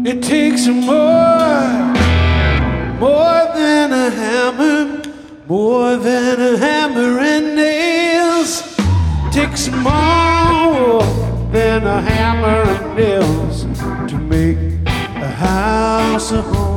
It takes more than a hammer, more than a hammer and nails. Takes more than a hammer and nails to make a house a home.